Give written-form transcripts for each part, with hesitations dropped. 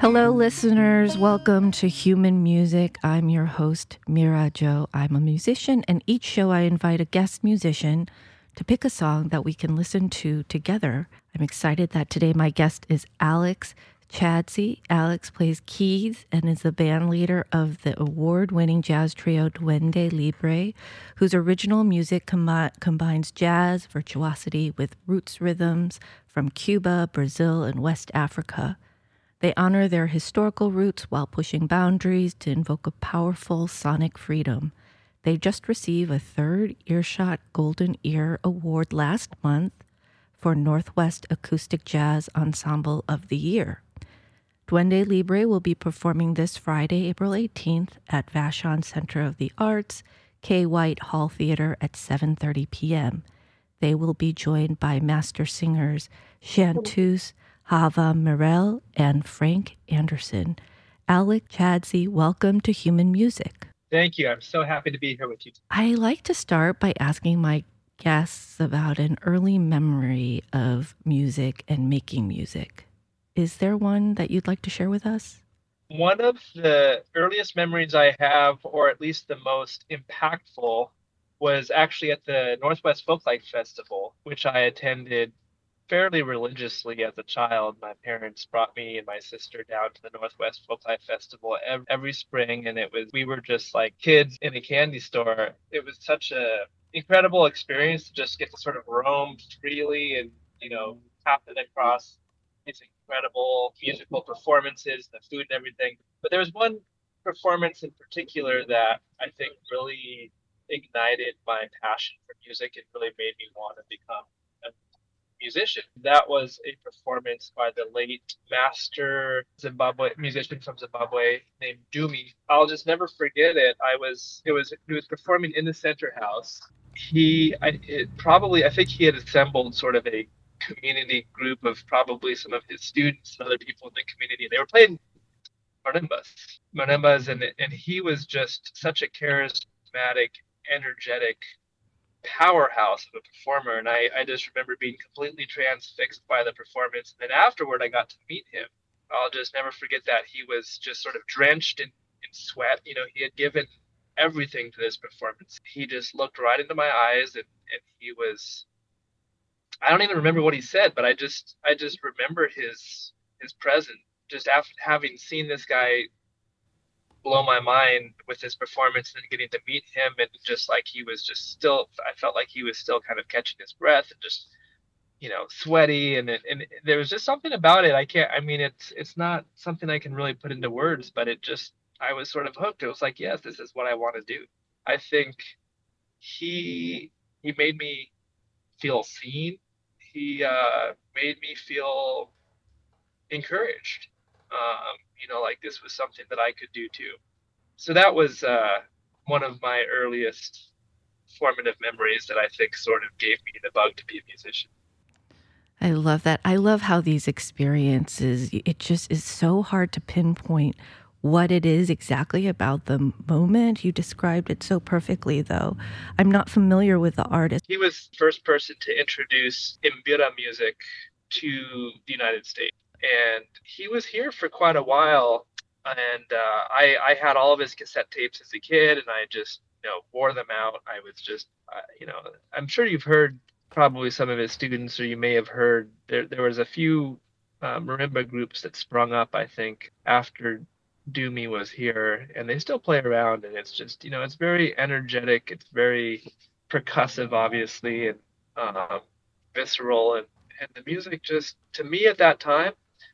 Hello, listeners. Welcome to Human Music. I'm your host, Mira Jo. I'm a musician, and each show I invite a guest musician to pick a song that we can listen to together. I'm excited that today my guest is Alex Chadsey. Alex plays keys and is the band leader of the award-winning jazz trio Duende Libre, whose original music combines jazz virtuosity with roots rhythms from Cuba, Brazil, and West Africa. They honor their historical roots while pushing boundaries to invoke a powerful sonic freedom. They just received a third Earshot Golden Ear Award last month for Northwest Acoustic Jazz Ensemble of the Year. Duende Libre will be performing this Friday, April 18th at Vashon Center of the Arts, K. White Hall Theater at 7:30 p.m. They will be joined by master singers Chanteuse Hava Mirel and Frank Anderson. Alex Chadsey, welcome to Human Music. Thank you. I'm so happy to be here with you. I like to start by asking my guests about an early memory of music and making music. Is there one that you'd like to share with us? One of the earliest memories I have, or at least the most impactful, was actually at the Northwest Folklife Festival, which I attended fairly religiously as a child. My parents brought me and my sister down to the Northwest Folklife Festival every spring, and we were just like kids in a candy store. It was such a incredible experience to just get to sort of roam freely and, happen across these incredible musical performances, the food and everything. But there was one performance in particular that I think really ignited my passion for music and really made me want to become a musician. That was a performance by the late master musician from Zimbabwe named Dumi. I'll just never forget it. He was performing in the center house. I think he had assembled sort of a community group of probably some of his students and other people in the community. They were playing marimbas, and he was just such a charismatic, energetic powerhouse of a performer, and I just remember being completely transfixed by the performance. And then afterward, I got to meet him. I'll just never forget that. He was just sort of drenched in sweat. He had given everything to this performance. He just looked right into my eyes, and he was, I don't even remember what he said, but I just remember his presence. Just after having seen this guy blow my mind with his performance and getting to meet him, and just like he was just still, I felt like he was still kind of catching his breath and just, sweaty, and there was just something about it. It's not something I can really put into words, but I was sort of hooked. It was like, yes, this is what I want to do. I think he made me feel seen. He made me feel encouraged. Like this was something that I could do too. So that was one of my earliest formative memories that I think sort of gave me the bug to be a musician. I love that. I love how these experiences, it just is so hard to pinpoint what it is exactly about the moment. You described it so perfectly, though. I'm not familiar with the artist. He was the first person to introduce Mbira music to the United States. And he was here for quite a while, and I had all of his cassette tapes as a kid, and I just wore them out. I was just I'm sure you've heard probably some of his students, or you may have heard there was a few marimba groups that sprung up, I think, after Dumi was here, and they still play around, and it's just it's very energetic, it's very percussive, obviously, and visceral, and the music just, to me at that time,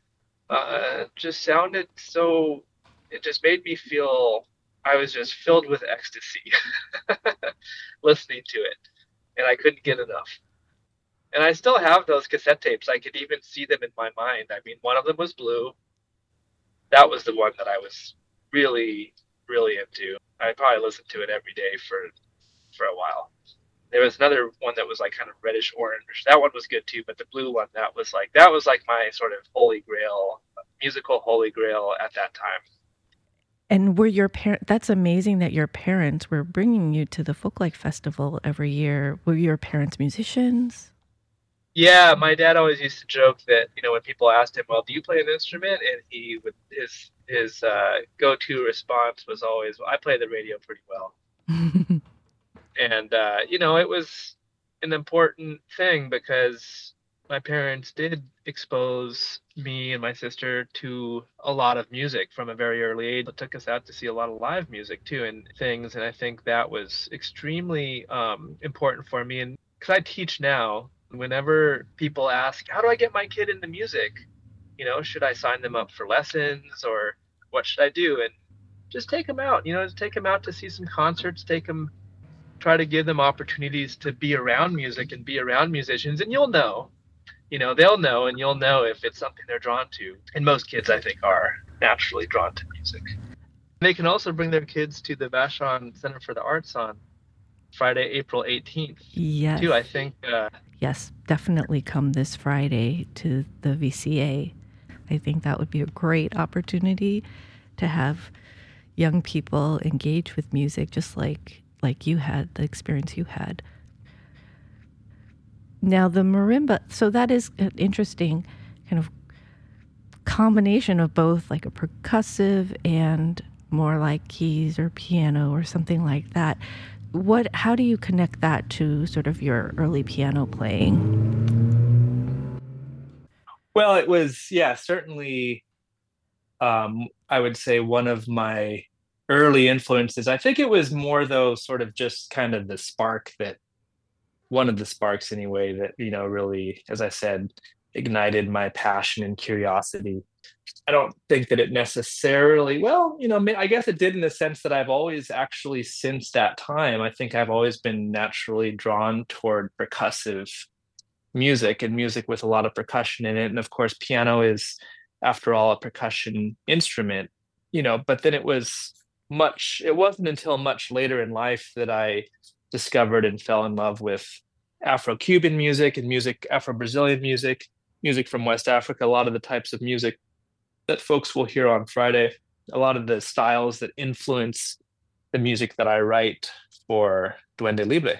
just sounded so, it just made me feel I was just filled with ecstasy listening to it, and I couldn't get enough. And I still have those cassette tapes. I could even see them in my mind. I mean, one of them was Blue. That was the one that I was really, really into. I probably listened to it every day for a while. There was another one that was like kind of reddish orange. That one was good too, but the Blue one, that was like my sort of holy grail, musical holy grail at that time. And were your parents, that's amazing that your parents were bringing you to the Folklife Festival every year. Were your parents musicians? Yeah, my dad always used to joke that, when people asked him, "Well, do you play an instrument?" and he would his go-to response was always, "Well, I play the radio pretty well." And it was an important thing because my parents did expose me and my sister to a lot of music from a very early age. It took us out to see a lot of live music too and things, and I think that was extremely important for me. And because I teach now, whenever people ask, "How do I get my kid into music?" should I sign them up for lessons or what should I do? And just take them out, just take them out to see some concerts, try to give them opportunities to be around music and be around musicians, and you'll know, they'll know, and you'll know if it's something they're drawn to. And most kids, I think, are naturally drawn to music. They can also bring their kids to the Vashon Center for the Arts on Friday, April 18th, Yes. too. I think, Yes, definitely come this Friday to the VCA. I think that would be a great opportunity to have young people engage with music just like you had, the experience you had. Now the marimba, so that is an interesting kind of combination of both like a percussive and more like keys or piano or something like that. How do you connect that to sort of your early piano playing? Well, it was, yeah, certainly, I would say one of my early influences. I think it was more, though, sort of just kind of the spark that, one of the sparks anyway, that, really, as I said, ignited my passion and curiosity. I don't think that it necessarily, well, I guess it did in the sense that I've always actually, since that time, I think I've always been naturally drawn toward percussive music and music with a lot of percussion in it. And of course, piano is, after all, a percussion instrument, but then it wasn't until much later in life that I discovered and fell in love with Afro-Cuban music and music, Afro-Brazilian music, music from West Africa, a lot of the types of music that folks will hear on Friday, a lot of the styles that influence the music that I write for Duende Libre.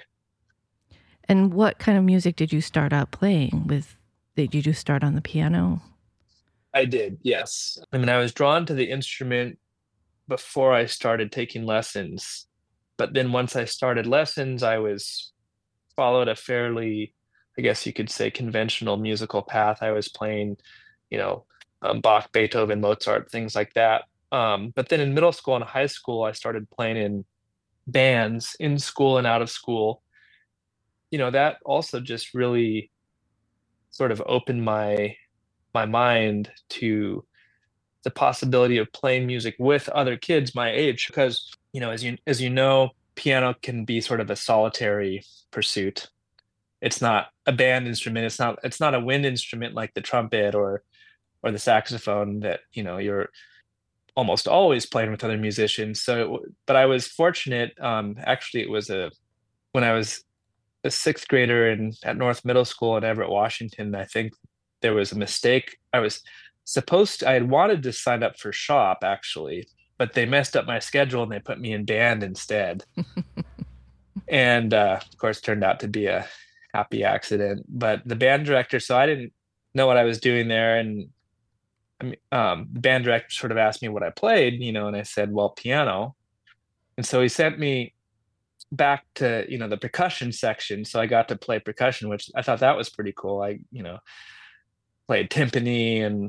And what kind of music did you start out playing with? Did you just start on the piano? I did, yes. I mean, I was drawn to the instrument before I started taking lessons. But then once I started lessons, I was followed a fairly, I guess you could say, conventional musical path. I was playing, you know, Bach, Beethoven, Mozart, things like that. But then in middle school and high school, I started playing in bands in school and out of school. That also just really sort of opened my mind to the possibility of playing music with other kids my age because as you know, piano can be sort of a solitary pursuit. It's not a band instrument. It's not a wind instrument like the trumpet or the saxophone that you're almost always playing with other musicians. But I was fortunate. Actually, it was a when I was a sixth grader at North Middle School in Everett, Washington. I think there was a mistake. I had wanted to sign up for shop actually, but they messed up my schedule and they put me in band instead. And of course, turned out to be a happy accident. But the band director, so I didn't know what I was doing there, and the band director sort of asked me what I played, and I said, well, piano. And so he sent me back to the percussion section, so I got to play percussion, which I thought that was pretty cool. I played timpani and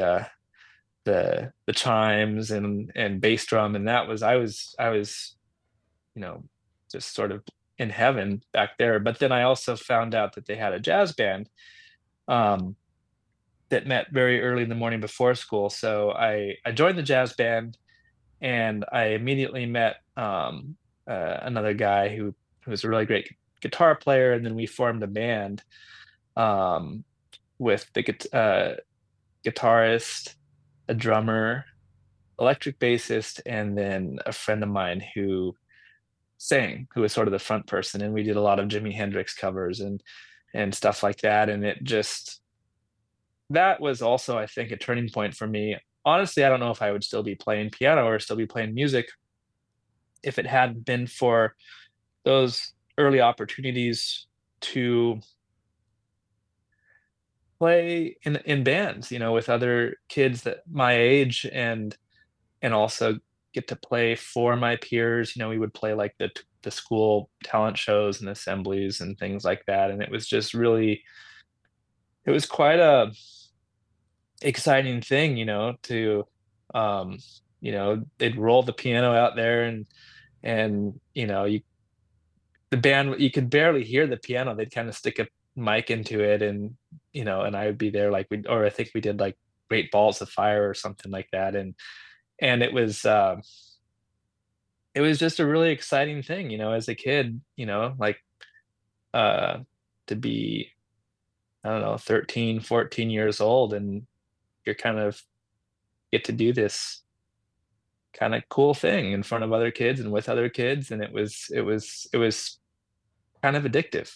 the chimes and bass drum, and I was just sort of in heaven back there. But then I also found out that they had a jazz band um, that met very early in the morning before school. So I joined the jazz band, and I immediately met another guy who was a really great guitar player, and then we formed a band um, with the guitarist, a drummer, electric bassist, and then a friend of mine who sang, who was sort of the front person, and we did a lot of Jimi Hendrix covers and stuff like that. And that was also, I think, a turning point for me. Honestly, I don't know if I would still be playing piano or still be playing music if it hadn't been for those early opportunities to play in bands, with other kids that my age, and also get to play for my peers. We would play like the school talent shows and assemblies and things like that. And it was just really, it was quite a exciting thing, to um, they'd roll the piano out there, and the band, you could barely hear the piano. They'd kind of stick a mic into it, and I would be there, like or I think we did like Great Balls of Fire or something like that. And it was just a really exciting thing, as a kid, like uh to be, I don't know, 13, 14 years old, and you're kind of get to do this kind of cool thing in front of other kids and with other kids, and it was kind of addictive.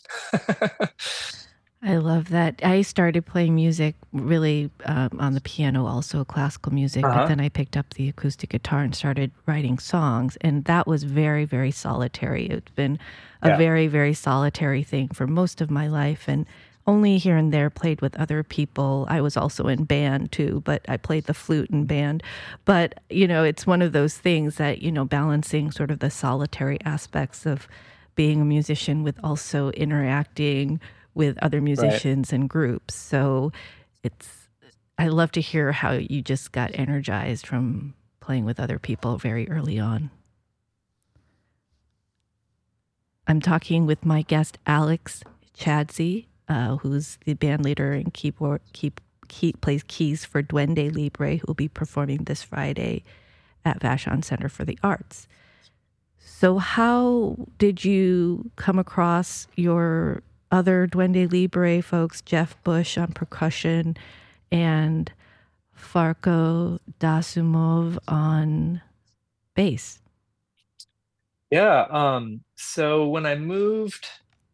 I love that. I started playing music really on the piano, also classical music, but Uh-huh. then I picked up the acoustic guitar and started writing songs. And that was very, very solitary. It's been a Yeah. very, very solitary thing for most of my life. And only here and there played with other people. I was also in band too, but I played the flute in band. But, it's one of those things that, balancing sort of the solitary aspects of being a musician with also interacting with other Right. musicians and groups. So it's, I love to hear how you just got energized from playing with other people very early on. I'm talking with my guest, Alex Chadsey, who's the band leader and plays keys for Duende Libre, who will be performing this Friday at Vashon Center for the Arts. So how did you come across your other Duende Libre folks, Jeff Bush on percussion and Farko Dasumov on bass? Yeah. So when I moved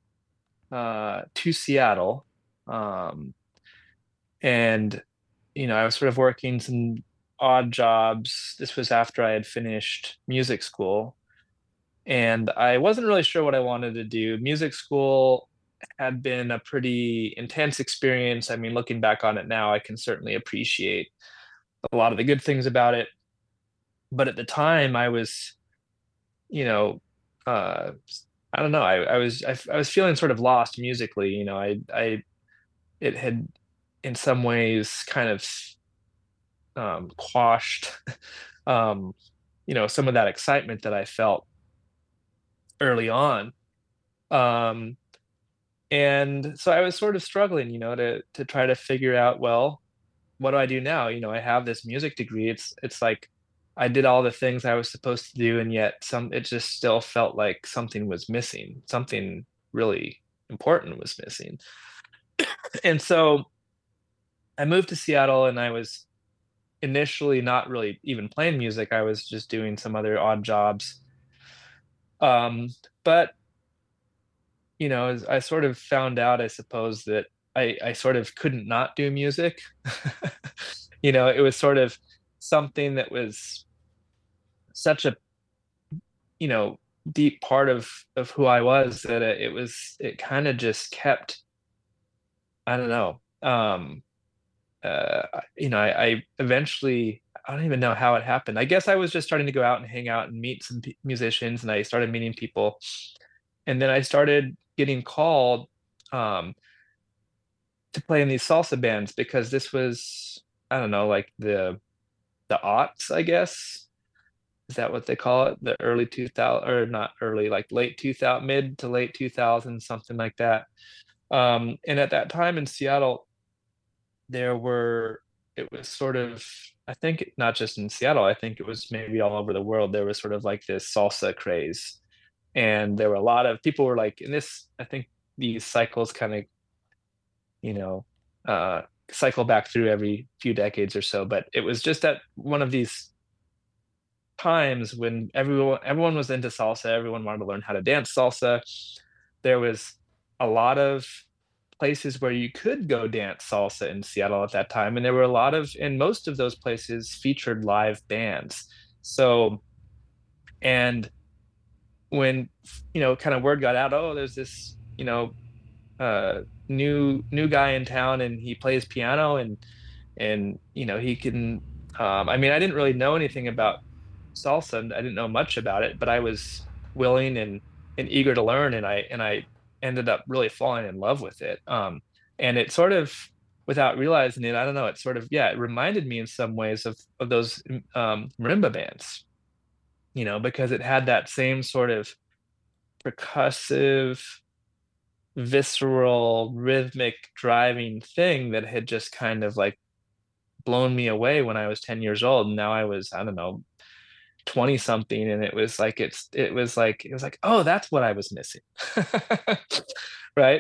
to Seattle, um, and I was sort of working some odd jobs. This was after I had finished music school, and I wasn't really sure what I wanted to do. Music school had been a pretty intense experience. I mean, looking back on it now, I can certainly appreciate a lot of the good things about it. But at the time, I was, you know, uh, I don't know. I was feeling sort of lost musically. It had in some ways kind of quashed, um, some of that excitement that I felt early on. Um, and so I was sort of struggling, to try to figure out, well, what do I do now? I have this music degree. It's like I did all the things I was supposed to do, and yet it just still felt like something was missing. Something really important was missing. And so I moved to Seattle, and I was initially not really even playing music. I was just doing some other odd jobs. But as I sort of found out, I suppose, that I sort of couldn't not do music. It was sort of something that was such a, you know, deep part of who I was, that it kind of just kept, I don't know. I eventually, I don't even know how it happened. I guess I was just starting to go out and hang out and meet some musicians, and I started meeting people, and then I started getting called um, to play in these salsa bands, because this was, I don't know, like the aughts, I guess. Is that what they call it? The early 2000, or not early, like late 2000, mid to late 2000s, something like that. And at that time in Seattle, there were, it was sort of, I think not just in Seattle, I think it was maybe all over the world. There was sort of like this salsa craze. And there were a lot of people were like, in this, I think these cycles kind of, you know, uh, cycle back through every few decades or so. But it was just at one of these times when everyone was into salsa, everyone wanted to learn how to dance salsa. There was a lot of places where you could go dance salsa in Seattle at that time, and there were a lot of, and most of those places featured live bands. So, and when kind of word got out, oh, there's this, uh new guy in town, and he plays piano, and he can. I mean, I didn't really know anything about salsa, and I didn't know much about it, but I was willing and eager to learn, and I ended up really falling in love with it. And it sort of, without realizing it, I don't know, it sort of, yeah, it reminded me in some ways of those marimba bands, because it had that same sort of percussive, visceral, rhythmic driving thing that had just kind of like blown me away when I was 10 years old. And now I was, I don't know, 20 something. And it was like, oh, that's what I was missing. Right.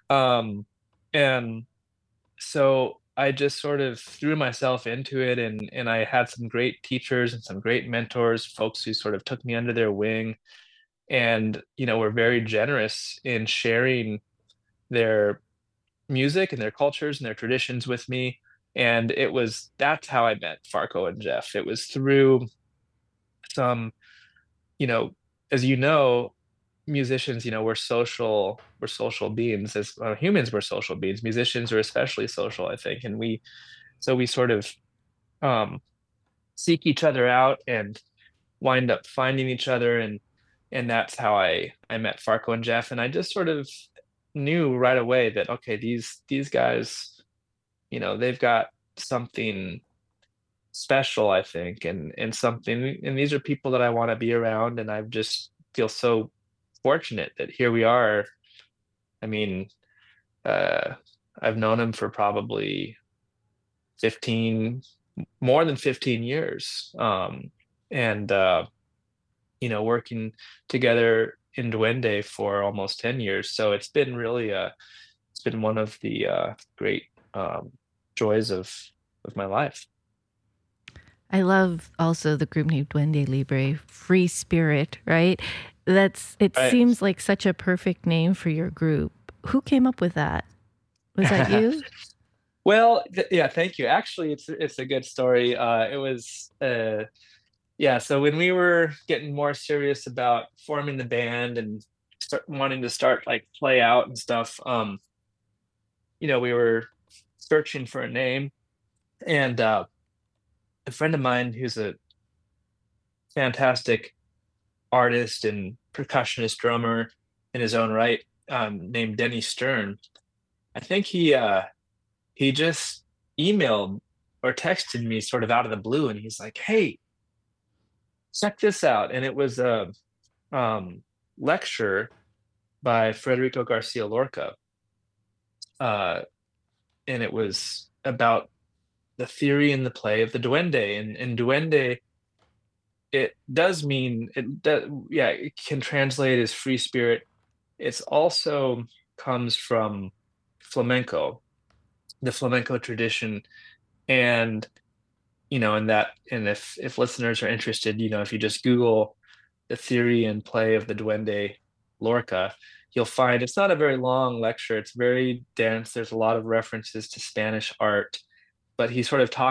And so I just sort of threw myself into it, and I had some great teachers and some great mentors, folks who sort of took me under their wing and were very generous in sharing their music and their cultures and their traditions with me. And that's how I met Farco and Jeff. It was through some, you know as musicians, we're social beings. As humans, we're social beings. Musicians are especially social, I think. And we sort of um seek each other out and wind up finding each other, and that's how I met Farco and Jeff. And I just sort of knew right away that, okay, these guys, they've got something special, I think, and something, and these are people that I want to be around, and I just feel so fortunate that here we are. I mean, uh I've known him for probably 15 more than 15 years, and working together in Duende for almost 10 years. So it's been one of the great joys of my life. I love also the group named Duende Libre, Free Spirit, right? It Right. seems like such a perfect name for your group. Who came up with that? Was that you? Well, yeah, thank you. Actually, it's a good story. It was yeah. So when we were getting more serious about forming the band and wanting to start like play out and stuff, we were searching for a name, and a friend of mine who's a fantastic artist and percussionist drummer in his own right, named Denny Stern. I think he just emailed or texted me sort of out of the blue, and he's like, "Hey, check this out." And it was a lecture by Federico Garcia Lorca, uh, and it was about the theory and the play of the duende. And duende, it does mean yeah, it can translate as free spirit. It's also comes from flamenco, the flamenco tradition. And and if listeners are interested, if you just Google the theory and play of the duende Lorca, you'll find it's not a very long lecture. It's very dense. There's a lot of references to Spanish art, but he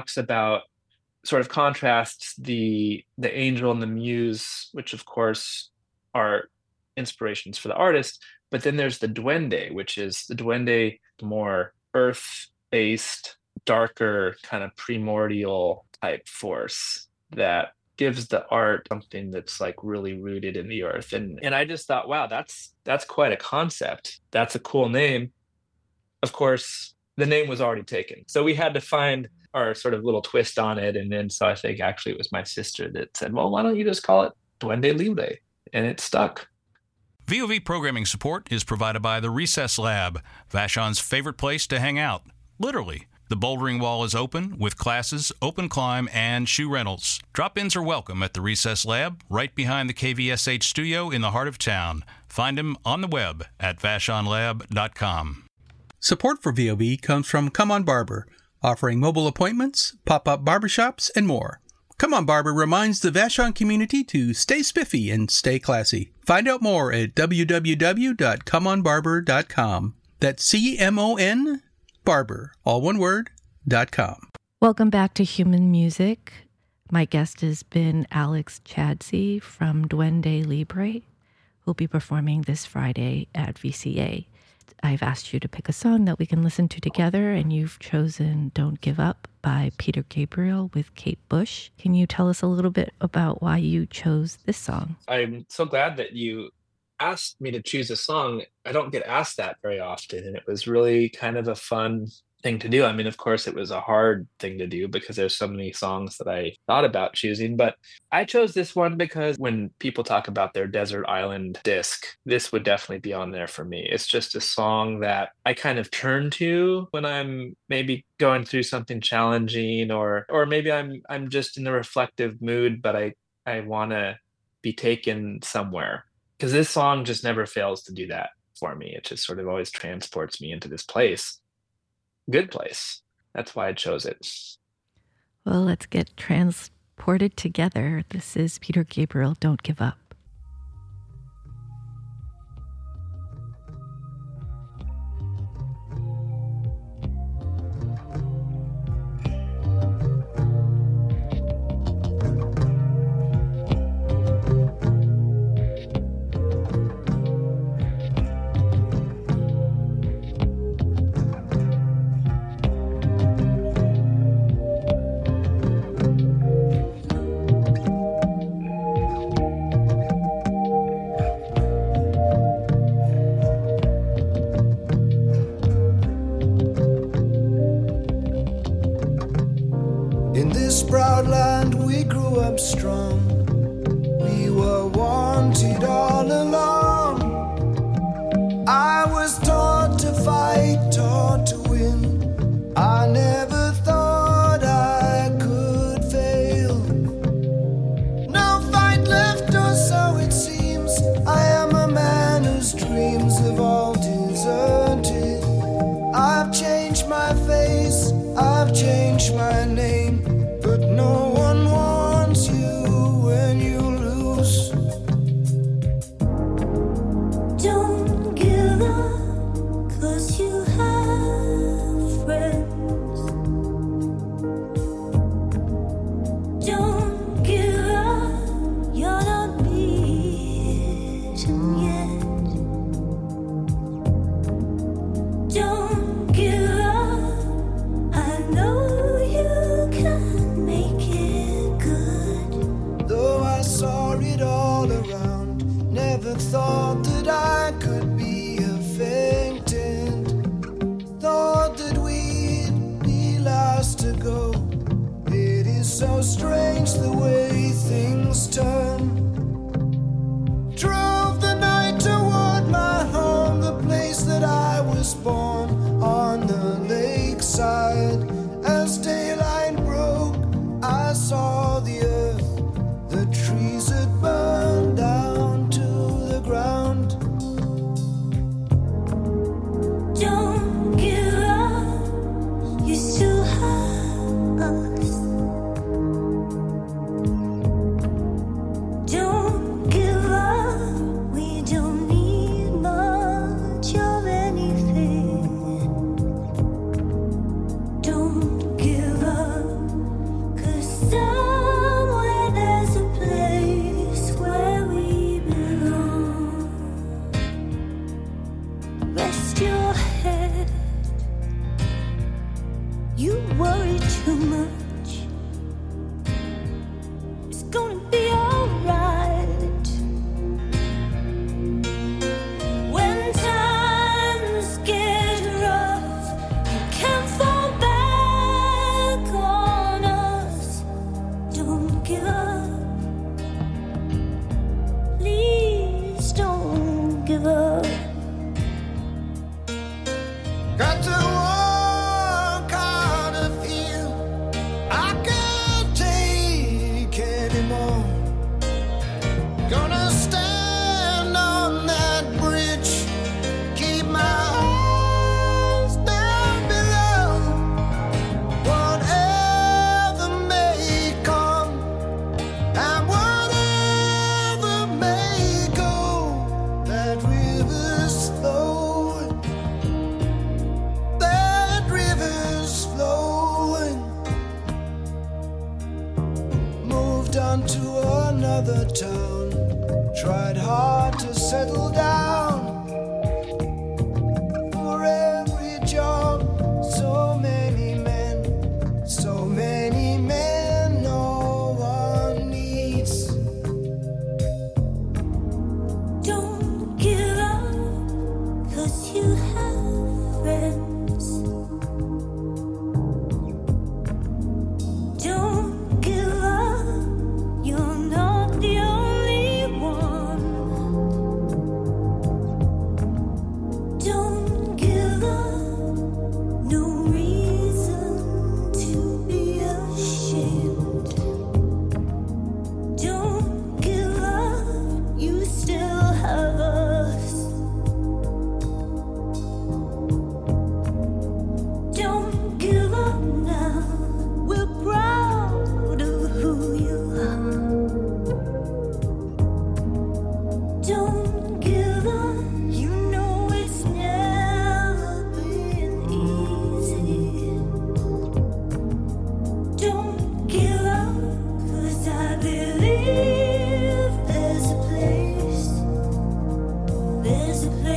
sort of contrasts the angel and the muse, which of course are inspirations for the artist. But then there's the duende, which is the duende, more earth-based, darker, kind of primordial type force that gives the art something that's like really rooted in the earth. And I just thought, wow, that's quite a concept. That's a cool name. Of course, the name was already taken, so we had to find our sort of little twist on it. And then so I think actually it was my sister that said, well, why don't you just call it Duende Libre? And it stuck. VOV programming support is provided by the Recess Lab, Vashon's favorite place to hang out. Literally. The bouldering wall is open with classes, open climb, and shoe rentals. Drop-ins are welcome at the Recess Lab, right behind the KVSH studio in the heart of town. Find them on the web at vashonlab.com. Support for VOV comes from Come On Barber, offering mobile appointments, pop-up barbershops, and more. Come On Barber reminds the Vashon community to stay spiffy and stay classy. Find out more at www.comeonbarber.com. That's CMON Barber, all one word, .com. Welcome back to Human Music. My guest has been Alex Chadsey from Duende Libre, who'll be performing this Friday at VCA. I've asked you to pick a song that we can listen to together, and you've chosen Don't Give Up by Peter Gabriel with Kate Bush. Can you tell us a little bit about why you chose this song? I'm so glad that you asked me to choose a song. I don't get asked that very often, and it was really kind of a fun thing to do. I mean, of course, it was a hard thing to do because there's so many songs that I thought about choosing, but I chose this one because when people talk about their desert island disc, this would definitely be on there for me. It's just a song that I kind of turn to when I'm maybe going through something challenging, or maybe I'm just in a reflective mood, but I want to be taken somewhere, because this song just never fails to do that for me. It just sort of always transports me into this place. Good place. That's why I chose it. Well, let's get transported together. This is Peter Gabriel, Don't Give Up. In this proud land we grew up strong. We were wanted all along. I was taught to fight, taught to win. I never thought I could fail. No fight left, or so it seems. I am a man whose dreams have all deserted. I've changed my face, I've changed my name, but no one wants you when you lose. Don't give up, 'cause you have friends. Don't give up, you're not beaten yet. Don't give up, I know you can make it good. Though I saw it all around, never thought that I could be a fainted. Thought that we'd be last to go. It is so strange the way things turn. Drove the night toward my home, the place that I was born, on the lakeside. As daylight broke, I saw the earth, the trees had burned down to the ground. Don't give up, you still have us. Don't give up, we don't need much of anything. Don't give up, 'cause somewhere there's a place where we belong. Rest your head, you worry too much. It's gonna be alright. When times get rough, you can fall back on us. Don't give up, please don't give up. Got to work hard to feel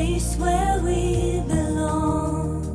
place where we belong.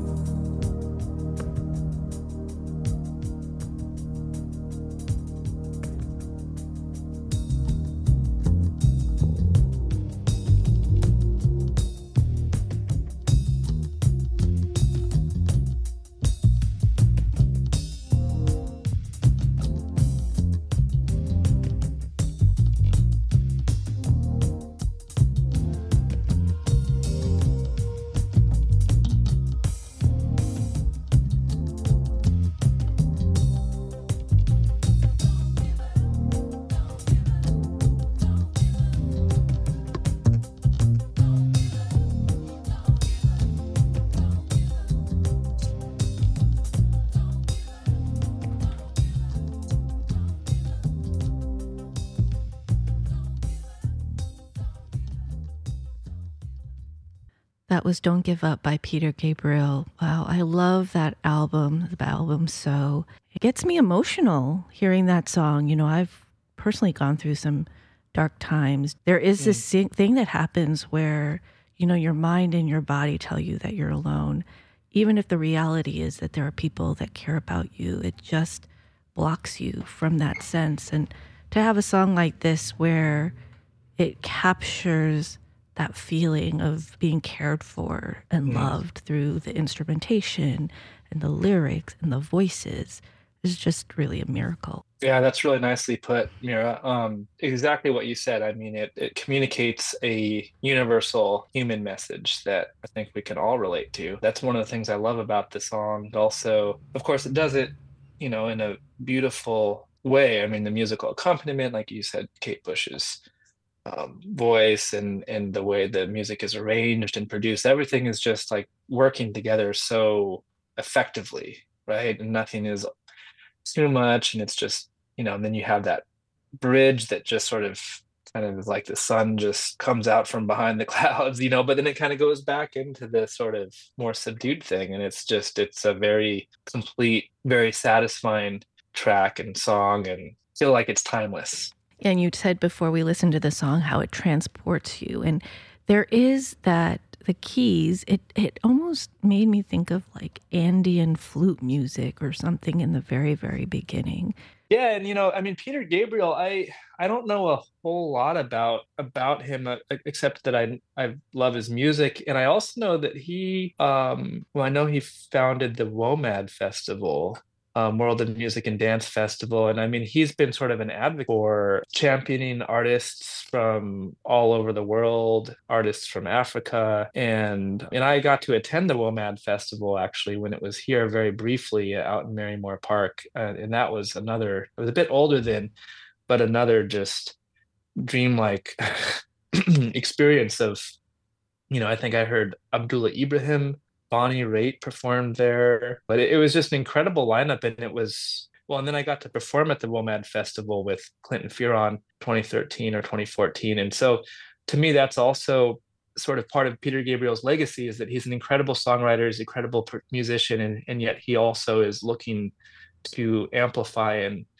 That was Don't Give Up by Peter Gabriel. Wow, I love that album, the album So. It gets me emotional hearing that song. You know, I've personally gone through some dark times. There is this thing that happens where, you know, your mind and your body tell you that you're alone. Even if the reality is that there are people that care about you, it just blocks you from that sense. And to have a song like this where it captures that feeling of being cared for and loved through the instrumentation and the lyrics and the voices is just really a miracle. Yeah, that's really nicely put, Mira. Exactly what you said. I mean, it communicates a universal human message that I think we can all relate to. That's one of the things I love about the song. But also, of course, it does it, you know, in a beautiful way. I mean, the musical accompaniment, like you said, Kate Bush's voice and the way the music is arranged and produced, everything is just like working together so effectively, right? And nothing is too much, and it's just, you know, and then you have that bridge that just sort of kind of is like the sun just comes out from behind the clouds, you know, but then it kind of goes back into the sort of more subdued thing, and it's a very complete, very satisfying track and song, and feel like it's timeless. And you said before we listened to the song how it transports you. And there is that, the keys, it almost made me think of like Andean flute music or something in the very, very beginning. Yeah, and you know, I mean, Peter Gabriel, I don't know a whole lot about him except that I love his music, and I also know that he I know he founded the WOMAD Festival, World of Music and Dance Festival. And I mean, he's been sort of an advocate for championing artists from all over the world, artists from Africa. And I got to attend the WOMAD Festival actually when it was here very briefly out in Marymore Park. And that was another, I was a bit older then, but another just dreamlike experience of, you know, I think I heard Abdullah Ibrahim, Bonnie Raitt performed there, but it was just an incredible lineup. And it was, well, and then I got to perform at the WOMAD Festival with Clinton Fearon 2013 or 2014. And so to me, that's also sort of part of Peter Gabriel's legacy, is that he's an incredible songwriter, he's an incredible musician, and yet he also is looking to amplify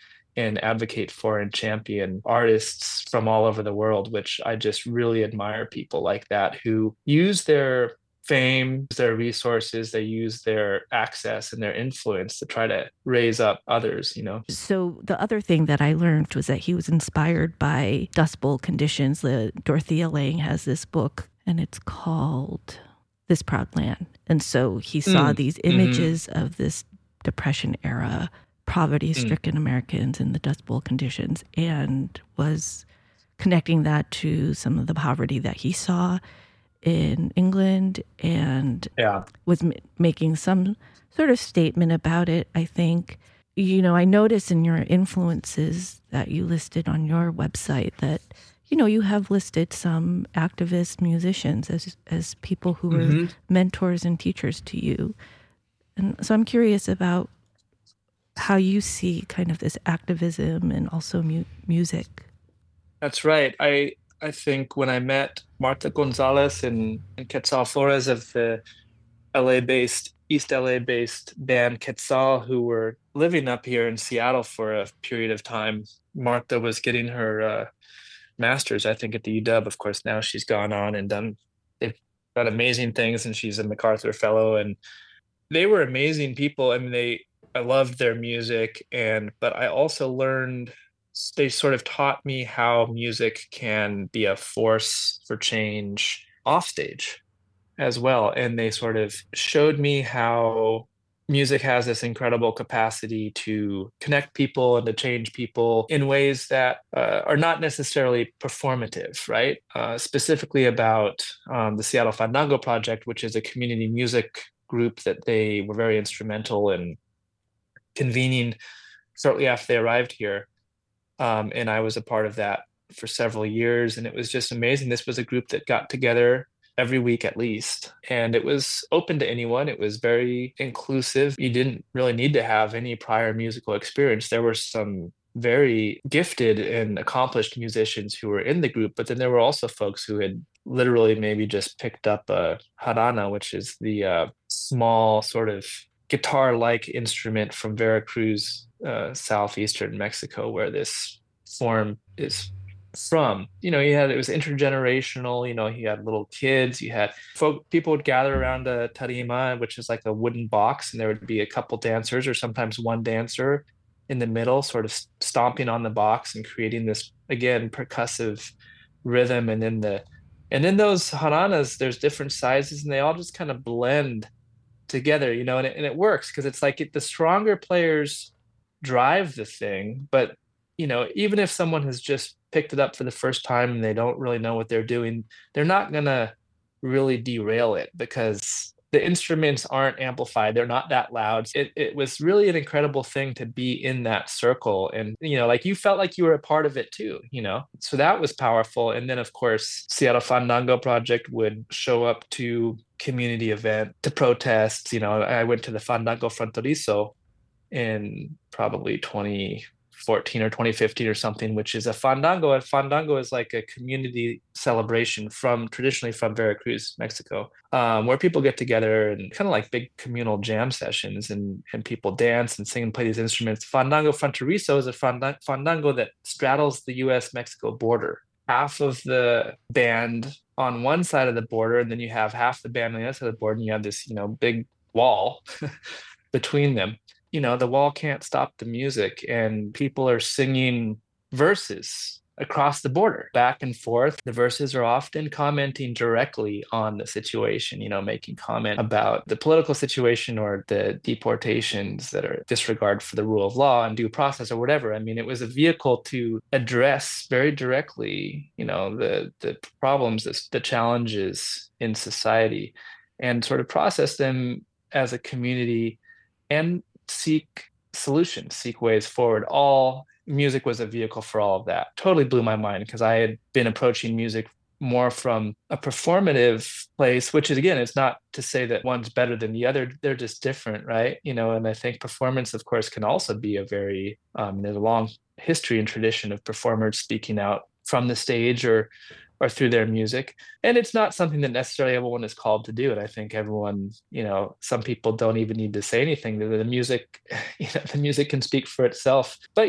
and advocate for and champion artists from all over the world, which I just really admire people like that who use their fame, their resources, they use their access and their influence to try to raise up others, you know. So the other thing that I learned was that he was inspired by Dust Bowl conditions. Dorothea Lange has this book, and it's called This Proud Land. And so he saw these images of this Depression era, poverty-stricken Americans in the Dust Bowl conditions, and was connecting that to some of the poverty that he saw in England, and was making some sort of statement about it, I think. You know, I noticed in your influences that you listed on your website that, you know, you have listed some activist musicians as people who were mentors and teachers to you. And so I'm curious about how you see kind of this activism and also music. That's right. I think when I met Marta Gonzalez and Quetzal Flores of the East LA-based band Quetzal, who were living up here in Seattle for a period of time, Marta was getting her master's, I think, at the UW. Of course, now she's gone on and they've done amazing things, and she's a MacArthur Fellow. And they were amazing people. I mean, I loved their music, but I also learned, they sort of taught me how music can be a force for change off stage as well. And they sort of showed me how music has this incredible capacity to connect people and to change people in ways that are not necessarily performative, right? Specifically about the Seattle Fandango Project, which is a community music group that they were very instrumental in convening shortly after they arrived here. And I was a part of that for several years. And it was just amazing. This was a group that got together every week at least. And it was open to anyone. It was very inclusive. You didn't really need to have any prior musical experience. There were some very gifted and accomplished musicians who were in the group, but then there were also folks who had literally maybe just picked up a jarana, which is the small sort of guitar-like instrument from Veracruz, southeastern Mexico, where this form is from. It was intergenerational. You had little kids, you had people would gather around a tarima, which is like a wooden box, and there would be a couple dancers or sometimes one dancer in the middle, sort of stomping on the box and creating this, again, percussive rhythm. And then those jaranas, there's different sizes, and they all just kind of blend together, and it works because it's like the stronger players drive the thing. But even if someone has just picked it up for the first time and they don't really know what they're doing, they're not gonna really derail it because the instruments aren't amplified. They're not that loud. It was really an incredible thing to be in that circle. And, like you felt like you were a part of it too, so that was powerful. And then of course, Seattle Fandango Project would show up to community event to protest. I went to the Fandango Fronterizo in probably 2014 or 2015 or something, which is a fandango. A fandango is like a community celebration traditionally from Veracruz, Mexico, where people get together and kind of like big communal jam sessions, and people dance and sing and play these instruments. Fandango Fronterizo is a fandango that straddles the U.S.-Mexico border. Half of the band on one side of the border, and then you have half the band on the other side of the border, and you have this, big wall between them. The wall can't stop the music, and people are singing verses across the border, back and forth. The verses are often commenting directly on the situation, making comment about the political situation or the deportations that are disregard for the rule of law and due process or whatever. I mean, it was a vehicle to address very directly, the problems, the challenges in society, and sort of process them as a community and seek solutions, seek ways forward. All music was a vehicle for all of that. Totally blew my mind because I had been approaching music more from a performative place, which is, again, it's not to say that one's better than the other. They're just different, right? And I think performance, of course, can also be a very, there's a long history and tradition of performers speaking out from the stage or through their music. And it's not something that necessarily everyone is called to do. And I think everyone, some people don't even need to say anything. The music, the music can speak for itself. But,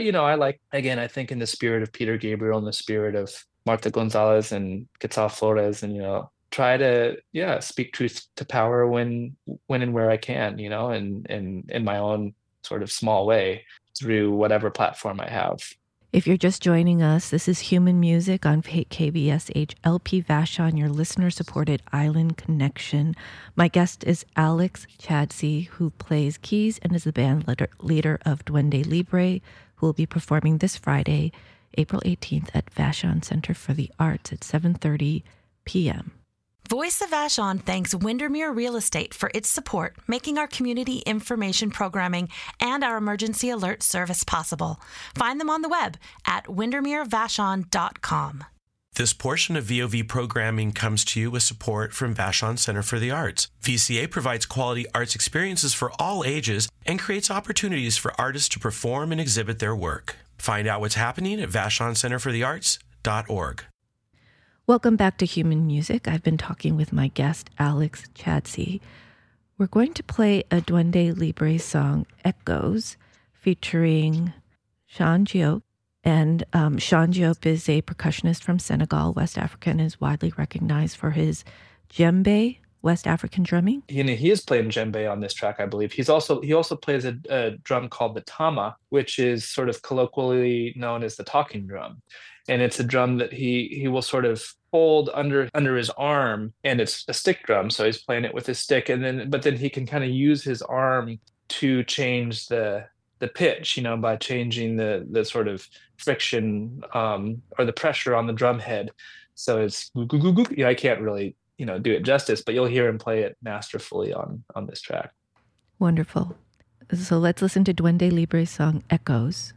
I think in the spirit of Peter Gabriel and the spirit of Marta Gonzalez and Quetzal Flores, and, try to, speak truth to power when and where I can, and in my own sort of small way through whatever platform I have. If you're just joining us, this is Human Music on KBSH LP Vashon, your listener-supported island connection. My guest is Alex Chadsey, who plays keys and is the band leader of Duende Libre, who will be performing this Friday, April 18th at Vashon Center for the Arts at 7:30 p.m. Voice of Vashon thanks Windermere Real Estate for its support, making our community information programming and our emergency alert service possible. Find them on the web at windermerevashon.com. This portion of VOV programming comes to you with support from Vashon Center for the Arts. VCA provides quality arts experiences for all ages and creates opportunities for artists to perform and exhibit their work. Find out what's happening at vashoncenterforthearts.org. Welcome back to Human Music. I've been talking with my guest, Alex Chadsey. We're going to play a Duende Libre song, Echoes, featuring Sean Diop. And Sean Diop is a percussionist from Senegal, West Africa, and is widely recognized for his djembe, West African drumming. He is playing djembe on this track, I believe. He also plays a drum called the tama, which is sort of colloquially known as the talking drum. And it's a drum that he will sort of hold under his arm, and it's a stick drum, so he's playing it with his stick, but then he can kind of use his arm to change the pitch, by changing the sort of friction or the pressure on the drum head. So it's I can't really do it justice, but you'll hear him play it masterfully on this track. Wonderful. So let's listen to Duende Libre's song Echoes.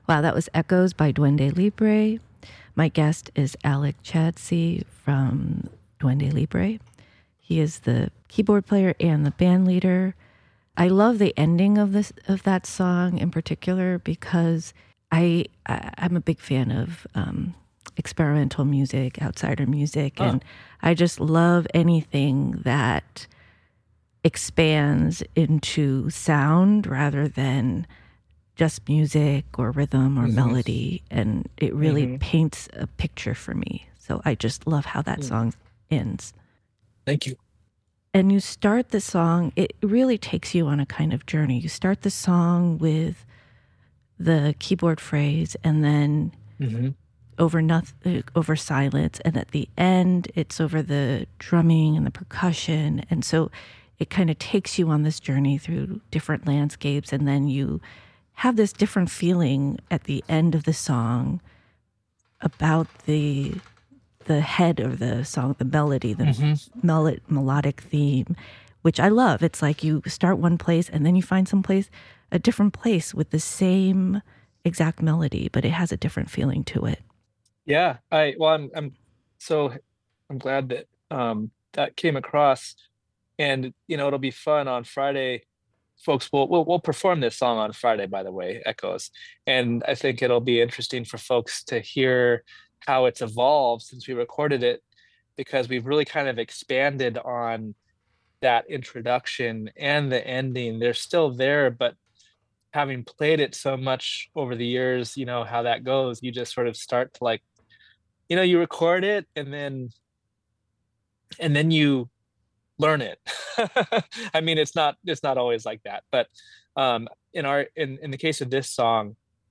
Wow, that was Echoes by Duende Libre. My guest is Alec Chadsey from Duende Libre. He is the keyboard player and the band leader. I love the ending of that song in particular because I'm a big fan of experimental music, outsider music, and I just love anything that expands into sound rather than just music or rhythm or melody, and it really paints a picture for me. So I just love how that song ends. Thank you. And you start the song, it really takes you on a kind of journey. You start the song with the keyboard phrase, and then over silence, and at the end it's over the drumming and the percussion, and so it kind of takes you on this journey through different landscapes, and then you have this different feeling at the end of the song about the head of the song, the melody, the melodic theme, which I love. It's like you start one place and then you find a different place with the same exact melody, but it has a different feeling to it. Yeah, I'm glad that that came across, and it'll be fun on Friday. Folks, we'll perform this song on Friday, by the way, Echoes, and I think it'll be interesting for folks to hear how it's evolved since we recorded it, because we've really kind of expanded on that introduction and the ending. They're still there, but having played it so much over the years, how that goes. You just sort of start to you record it and then you learn it. I mean, it's not always like that, but in the case of this song,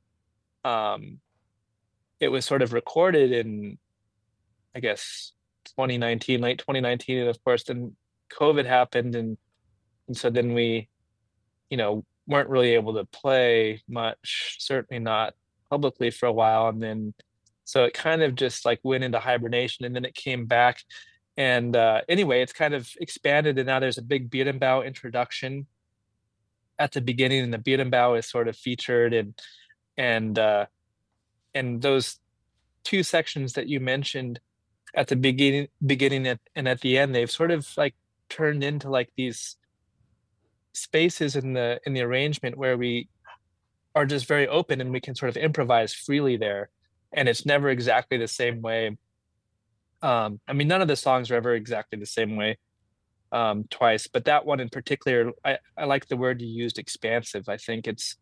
it was sort of recorded in, I guess, 2019, late 2019, and of course then COVID happened, and so then we weren't really able to play much, certainly not publicly, for a while, and then so it kind of just went into hibernation, and then it came back. And anyway, it's kind of expanded, and now there's a big Berimbau introduction at the beginning, and the Berimbau is sort of featured, and those two sections that you mentioned at the beginning and at the end, they've sort of turned into these spaces in the arrangement where we are just very open and we can sort of improvise freely there, and it's never exactly the same way. I mean, none of the songs are ever exactly the same way twice, but that one in particular, I like the word you used, expansive. I think it's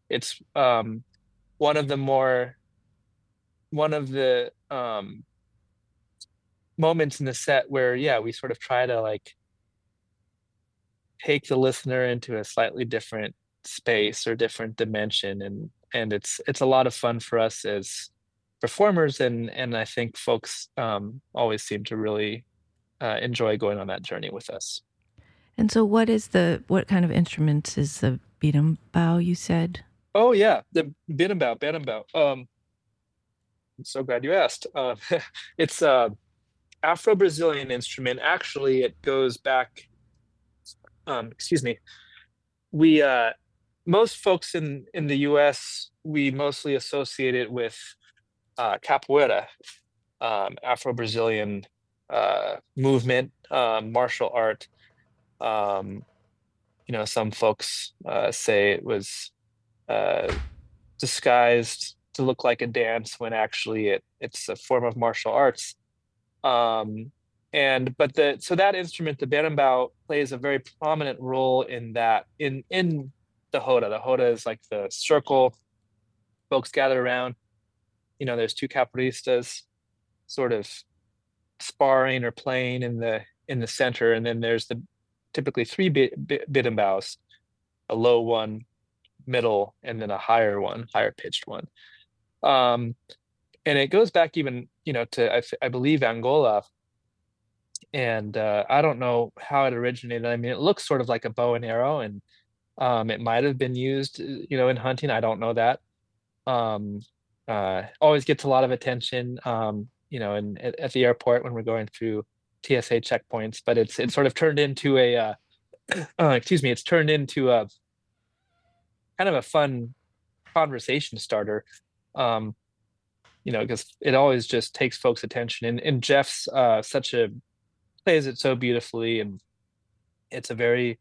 one of the moments in the set where we sort of try to take the listener into a slightly different space or different dimension, and it's a lot of fun for us as performers, and I think folks always seem to really enjoy going on that journey with us. And so what kind of instruments is the Berimbau, you said? Oh yeah, the Berimbau. I'm so glad you asked. It's a Afro-Brazilian instrument. Actually, it goes back, we most folks in the US, we mostly associate it with capoeira, Afro-Brazilian movement, martial art. Some folks say it was disguised to look like a dance when actually it's a form of martial arts. So that instrument, the berimbau, plays a very prominent role in that in the roda. The roda is like the circle folks gather around. There's two capoeiristas sort of sparring or playing in the center, and then there's typically three berimbaus, a low one, middle, and then a higher pitched one. And it goes back even to I believe Angola, and I don't know how it originated. I mean, it looks sort of like a bow and arrow, and it might have been used in hunting. I don't know that. Always gets a lot of attention and at the airport when we're going through TSA checkpoints, but it's sort of turned into a it's turned into a kind of a fun conversation starter Because it always just takes folks' attention. And Jeff's plays it so beautifully, and it's a very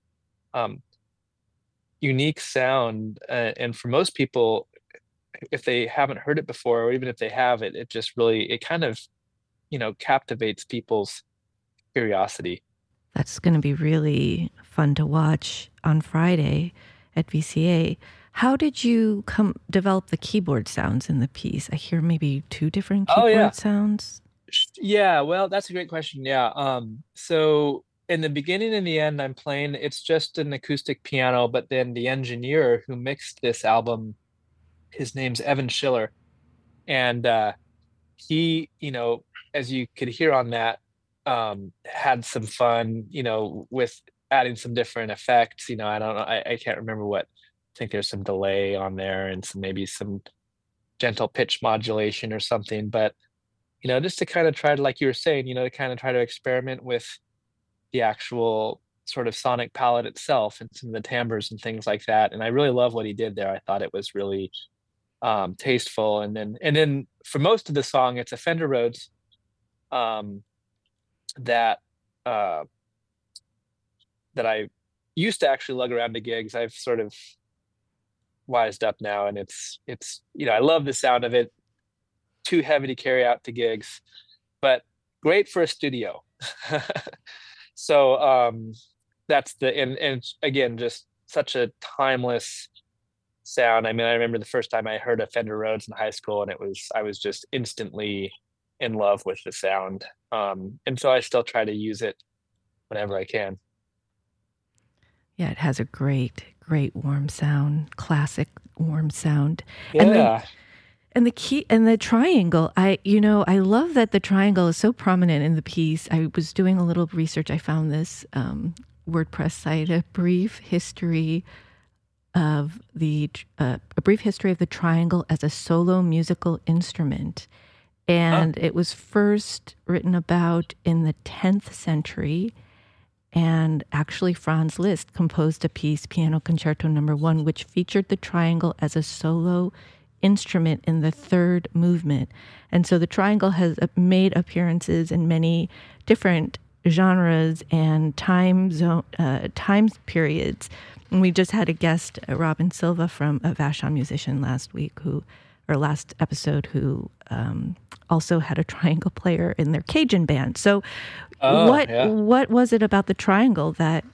unique sound. And for most people, if they haven't heard it before, or even if they have it, it just really, it kind of, captivates people's curiosity. That's going to be really fun to watch on Friday at VCA. How did you develop the keyboard sounds in the piece? I hear maybe 2 different keyboard sounds. Yeah, well, that's a great question. Yeah. So in the beginning and the end, I'm playing, it's just an acoustic piano, but then the engineer who mixed this album, his name's Evan Schiller. And he, as you could hear on that, had some fun, with adding some different effects. I don't know, I can't remember what. I think there's some delay on there and maybe some gentle pitch modulation or something. But, just to kind of try to, like you were saying, to kind of try to experiment with the actual sort of sonic palette itself and some of the timbres and things like that. And I really love what he did there. I thought it was really tasteful. And then for most of the song, it's a Fender Rhodes that I used to actually lug around to gigs. I've sort of wised up now, and it's I love the sound of it. Too heavy to carry out to gigs, but great for a studio. So that's and again, just such a timeless sound. I mean, I remember the first time I heard a Fender Rhodes in high school, and I was just instantly in love with the sound. And so I still try to use it whenever I can. Yeah, it has a great warm sound, classic warm sound. Yeah. And the key and the triangle, I love that the triangle is so prominent in the piece. I was doing a little research. I found this WordPress site, a brief history of the triangle as a solo musical instrument. And it was first written about in the 10th century. And actually, Franz Liszt composed a piece, Piano Concerto No. 1, which featured the triangle as a solo instrument in the 3rd movement. And so the triangle has made appearances in many different genres and time periods. And we just had a guest, Robin Silva from a Vashon musician last episode, who also had a triangle player in their Cajun band. So what was it about the triangle that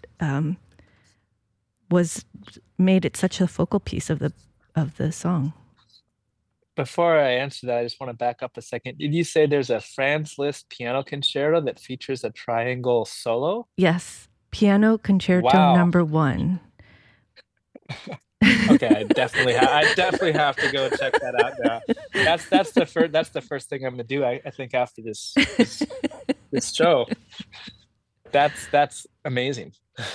made it such a focal piece of the song? Before I answer that, I just want to back up a second. Did you say there's a Franz Liszt piano concerto that features a triangle solo? Yes, Piano Concerto No. 1. Okay, I definitely have to go check that out now. That's the first thing I'm going to do. I think after this show. That's amazing.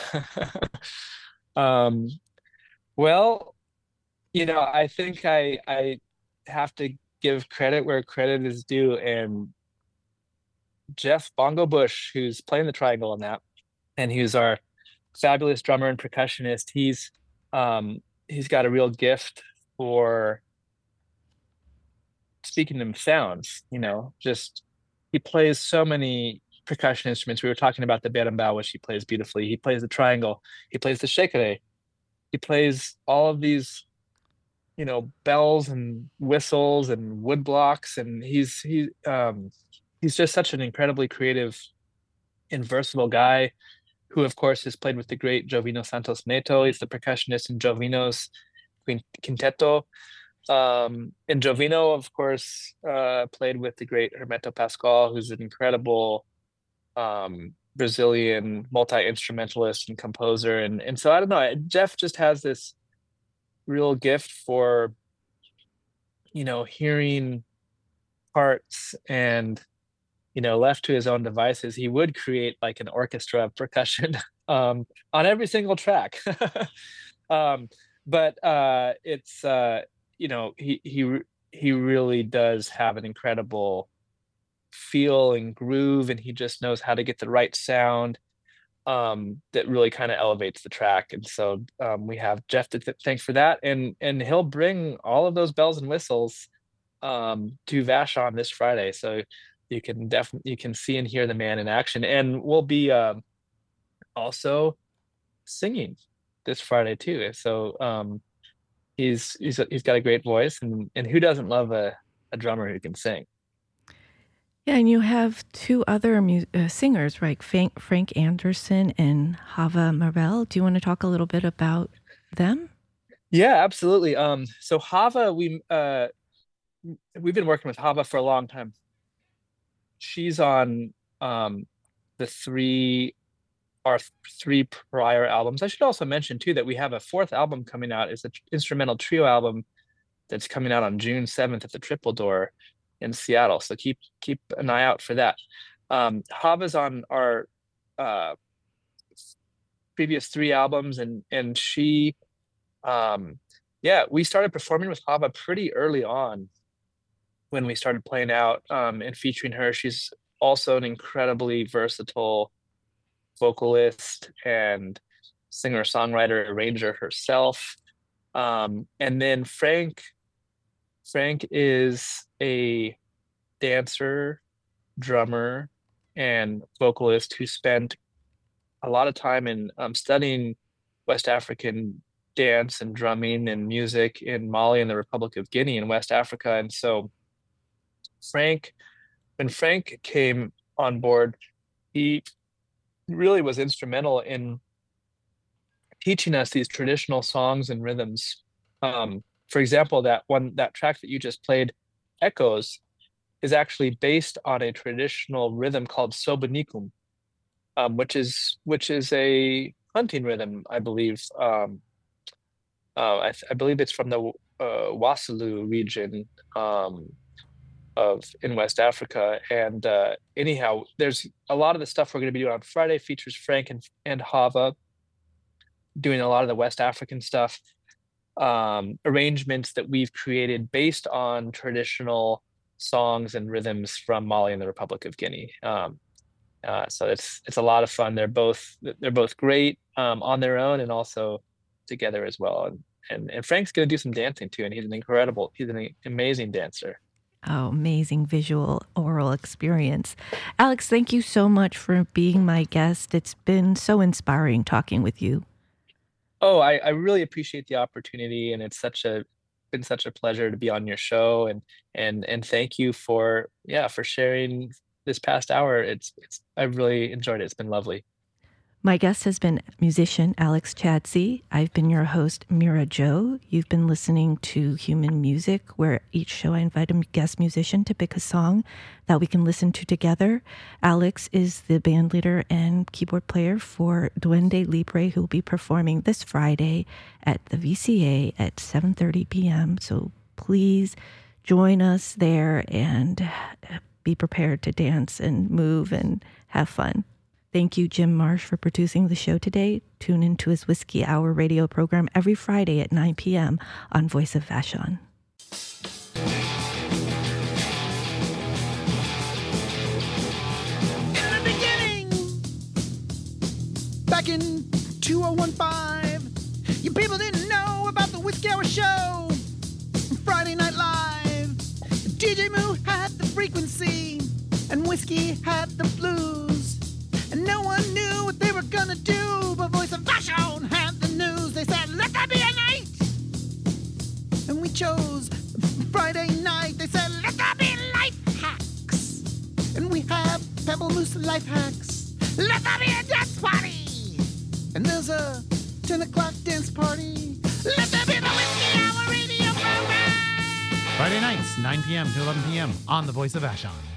Well, I think I have to give credit where credit is due, and Jeff Bongo Bush, who's playing the triangle on that, and who's our fabulous drummer and percussionist, he's got a real gift for speaking them sounds. Just he plays so many percussion instruments. We were talking about the berimbau, which he plays beautifully. He plays the triangle. He plays the shekere. He plays all of these bells and whistles and wood blocks, and he's just such an incredibly creative and versatile guy, who of course has played with the great Jovino Santos Neto. He's the percussionist in Jovino's Quinteto. And Jovino, of course, played with the great Hermeto Pascoal, who's an incredible Brazilian multi-instrumentalist and composer. And so I don't know, Jeff just has this real gift for hearing parts, and left to his own devices, he would create like an orchestra of percussion on every single track. But it's he really does have an incredible feel and groove, and he just knows how to get the right sound. that really kind of elevates the track. And so we have Jeff to thank for that, and he'll bring all of those bells and whistles to Vashon this Friday, so you can see and hear the man in action. And we'll be also singing this Friday too. So he's got a great voice, and who doesn't love a drummer who can sing? Yeah, and you have two other singers, right? Frank Anderson and Hava Marel. Do you want to talk a little bit about them? Yeah, absolutely. So Hava, we've been working with Hava for a long time. She's on our three prior albums. I should also mention too that we have a fourth album coming out. It's an instrumental trio album that's coming out on June 7th at the Triple Door in Seattle. So keep an eye out for that. Hava's on our previous three albums, and she we started performing with Hava pretty early on when we started playing out and featuring her. She's also an incredibly versatile vocalist and singer-songwriter, arranger herself. And then Frank is a dancer, drummer, and vocalist who spent a lot of time in studying West African dance and drumming and music in Mali and the Republic of Guinea in West Africa. And so when Frank came on board, he really was instrumental in teaching us these traditional songs and rhythms. For example, that track that you just played, Echoes, is actually based on a traditional rhythm called Sobanikum, which is a hunting rhythm, I believe. I believe it's from the Wassoulou region in West Africa. And anyhow, there's a lot of the stuff we're going to be doing on Friday features Frank and Hava doing a lot of the West African stuff, arrangements that we've created based on traditional songs and rhythms from Mali and the Republic of Guinea. So it's a lot of fun. They're both great on their own and also together as well. And Frank's going to do some dancing too, and he's an amazing dancer. Oh, amazing visual oral experience. Alex, thank you so much for being my guest. It's been so inspiring talking with you. Oh, I really appreciate the opportunity, and it's been such a pleasure to be on your show, and thank you for sharing this past hour. I've really enjoyed it. It's been lovely. My guest has been musician Alex Chadsey. I've been your host, Mira Jo. You've been listening to Human Music, where each show I invite a guest musician to pick a song that we can listen to together. Alex is the band leader and keyboard player for Duende Libre, who will be performing this Friday at the VCA at 7:30 p.m. So please join us there and be prepared to dance and move and have fun. Thank you, Jim Marsh, for producing the show today. Tune into his Whiskey Hour radio program every Friday at 9 p.m. on Voice of Vashon. In the beginning, back in 2015, you people didn't know about the Whiskey Hour show. Friday Night Live, DJ Moo had the frequency, and Whiskey had the blues. And no one knew what they were gonna do, but Voice of Vashon had the news. They said, let there be a night! And we chose Friday night. They said, let there be life hacks! And we have Pebble Moose life hacks. Let there be a dance party! And there's a 10 o'clock dance party. Let there be the Whiskey Hour radio program! Friday nights, 9 p.m. to 11 p.m. on the Voice of Vashon.